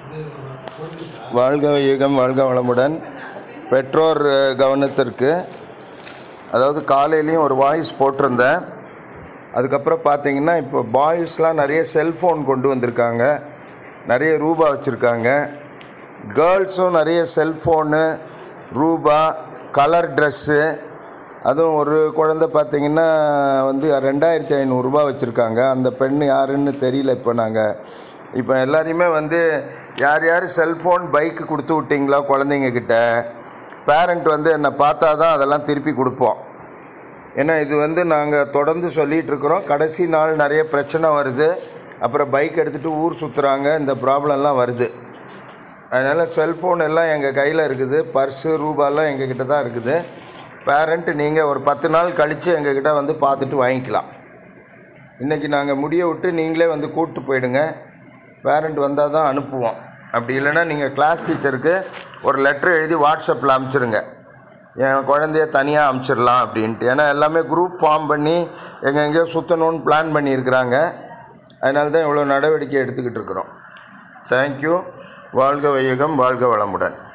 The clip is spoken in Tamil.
வாழ்க வையகம் வாழ்க வளமுடன். பெற்றோர் கவனத்திற்கு, அதாவது காலையிலையும் ஒரு வாய்ஸ் போட்டிருந்தேன். அதுக்கப்புறம் பார்த்தீங்கன்னா இப்போ பாய்ஸ்லாம் நிறைய செல்ஃபோன் கொண்டு வந்திருக்காங்க, நிறைய ரூபா வச்சுருக்காங்க. கேர்ள்ஸும் நிறைய செல்ஃபோனு, ரூபா, கலர் ட்ரெஸ்ஸு. அதுவும் ஒரு குழந்தை பார்த்திங்கன்னா 2500 ரூபா வச்சுருக்காங்க. அந்த பெண் யாருன்னு தெரியல. இப்போ எல்லாரையுமே யார் யார் செல்ஃபோன், பைக்கு கொடுத்து விட்டிங்களா குழந்தைங்கக்கிட்ட, பேரண்ட் என்னை பார்த்தா தான் அதெல்லாம் திருப்பி கொடுப்போம். ஏன்னா இது நாங்கள் தொடர்ந்து சொல்லிகிட்டு இருக்கிறோம். கடைசி நாள் நிறைய பிரச்சனை வருது, அப்புறம் பைக் எடுத்துகிட்டு ஊர் சுற்றுறாங்க, இந்த ப்ராப்ளம்லாம் வருது. அதனால் செல்ஃபோன் எல்லாம் எங்கள் கையில் இருக்குது, பர்ஸு ரூபாலாம் எங்ககிட்ட தான் இருக்குது. பேரண்ட் நீங்கள் ஒரு 10 நாள் கழித்து எங்ககிட்ட பார்த்துட்டு வாங்கிக்கலாம். இன்றைக்கி நாங்கள் முடிய விட்டு நீங்களே கூப்பிட்டு போயிடுங்க. பேரண்ட் வந்தால் தான் அனுப்புவோம். அப்படி இல்லைன்னா நீங்கள் கிளாஸ் டீச்சருக்கு ஒரு லெட்ரு எழுதி வாட்ஸ்அப்பில் அனுப்பிச்சிருங்க, என் குழந்தைய தனியாக அனுப்பிச்சிடலாம் அப்படின்ட்டு. ஏன்னா எல்லாமே குரூப் ஃபார்ம் பண்ணி எங்கெங்கேயோ சுற்றணும்னு பிளான் பண்ணியிருக்கிறாங்க. அதனால தான் இவ்வளோ நடவடிக்கை எடுத்துக்கிட்டு இருக்கிறோம். தேங்க்யூ. வாழ்க வையகம் வாழ்க வளமுடன்.